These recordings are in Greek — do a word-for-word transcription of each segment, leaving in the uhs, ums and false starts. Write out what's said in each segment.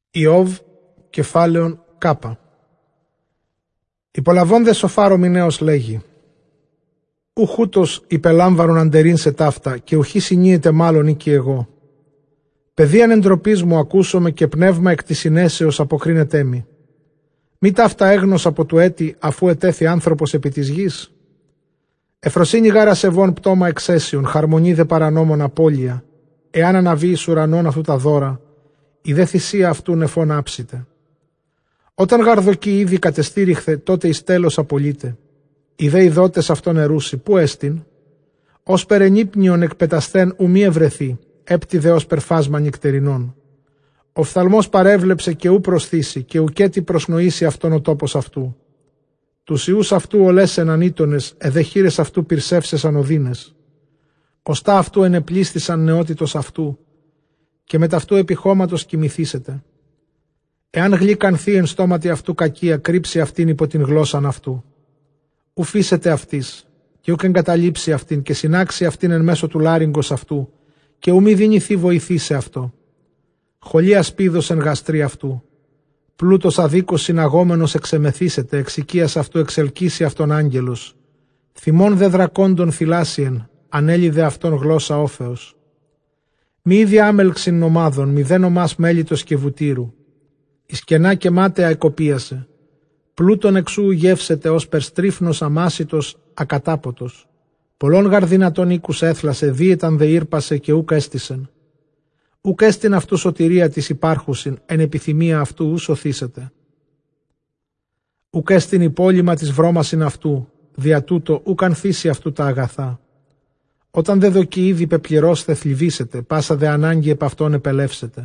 Ιώβ, κεφάλαιον Κάπα. Υπολαβών δε σοφάρο μηνέως λέγει. Ουχούτος υπελάμβανον αντερήν σε ταύτα και ουχή συνείεται μάλλον ή και εγώ. Παιδείαν εντροπής μου ακούσομαι και πνεύμα εκ της συνέσεως αποκρίνετέ μη. Μη ταύτα έγνος από του έτη αφού ετέθη άνθρωπος επί της γης. Εφροσύνη γάρα σεβών πτώμα εξαίσιον, χαρμονή δε παρανόμων απώλεια. Εάν αναβεί εις ουρανών αυτού τα δώρα, η δε θυσία αυτού νεφών άψητε. Όταν γαρδοκεί ήδη κατεστήριχθε, τότε εις τέλος απολύτε. Οι δε ειδότες αυτόν ερούσι, πού έστιν. Ως περενύπνιον εκπετασθέν ουμή ευρεθεί, έπτη δε ως περφάσμα νυκτερινών. Ο φθαλμός παρέβλεψε και ου προσθήσει, και ουκέτι προσνοήσει αυτόν ο τόπος αυτού. Τους ιούς αυτού ολές ενανίτονες, εδε χείρες αυτού πυρσεύσεσαν οδύνες. Κοστά αυτού ενεπλίστησαν νεότητος αυτού, και με ταυτού επιχώματος κοιμηθήσετε. Εάν γλυκανθεί εν στόματι αυτού κακία, κρύψει αυτήν υπό την γλώσσαν αυτού. Ουφίσετε αυτής, και ούκ εγκαταλείψει αυτήν, και συνάξει αυτήν εν μέσω του λάριγκος αυτού, και ου μη δίνηθει βοηθή σε αυτό. Χολία σπίδος εν γαστρή αυτού. Πλούτος αδίκος συναγόμενος εξεμεθήσετε, εξ οικίας αυτού εξελκύσει αυτόν άγγελος. Θυμών δε δρακόντων θυλάσιεν, ανέλει δε αυτόν γλώσσα όφεως. Μη ίδια άμελξιν νομάδων, μη δε νομάς μέλιτος και βουτύρου. Εις κενά και μάταια εκοπίασε. Πλούτον εξού γεύσεται ως περστρίφνος αμάσιτος ακατάποτος. Πολλών γαρδυνατών οίκους έθλασε, δίαιταν δε ήρπασε και ούκ έστησεν. Ούκ έστειν αυτού σωτηρία της υπάρχουσιν, εν επιθυμία αυτού ου σωθήσετε. Ούκ έστειν υπόλοιμα της βρώμασιν αυτού, δια τούτο ούκ ανθίσει αυτού τα αγαθά. Όταν δε δοκεί ήδη πεπληρώσθε θλιβήσετε, πάσα δε ανάγκη επ' αυτόν επελεύσετε.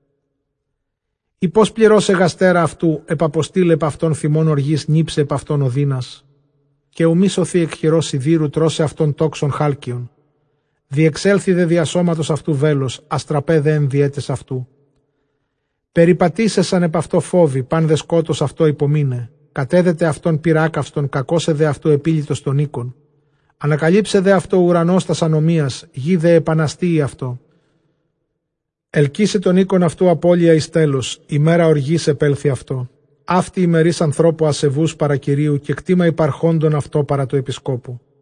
Ή πως πληρώσε γαστέρα αυτού, επαποστήλε επ' αυτόν θυμών οργής, νύψε επ' αυτόν ο δίνας. Και ου μη σωθεί εκ χειρός σιδήρου, τρώσε αυτόν τόξον χάλκιον. Διεξέλθει δε διασώματος αυτού βέλος, αστραπέ δε ενδιέτες αυτού. Περιπατήσεσαν επ' αυτό φόβοι, παν δε σκότος αυτό υπομείνε. Κατέδεται αυτόν πυράκαυστον, κακώσε δε αυτό επίλυτος των οίκων. Ανακαλύψε δε αυτό ουρανός τας ανομίας, γη δε επαναστεί αυτό. Ελκύσε τον οίκον αυτού απώλεια εις τέλος, ημέρα οργής επέλθει αυτό. Αυτή ημερής ανθρώπου ασεβούς παρακυρίου και κτήμα υπαρχόντων αυτό παρά του επισκόπου.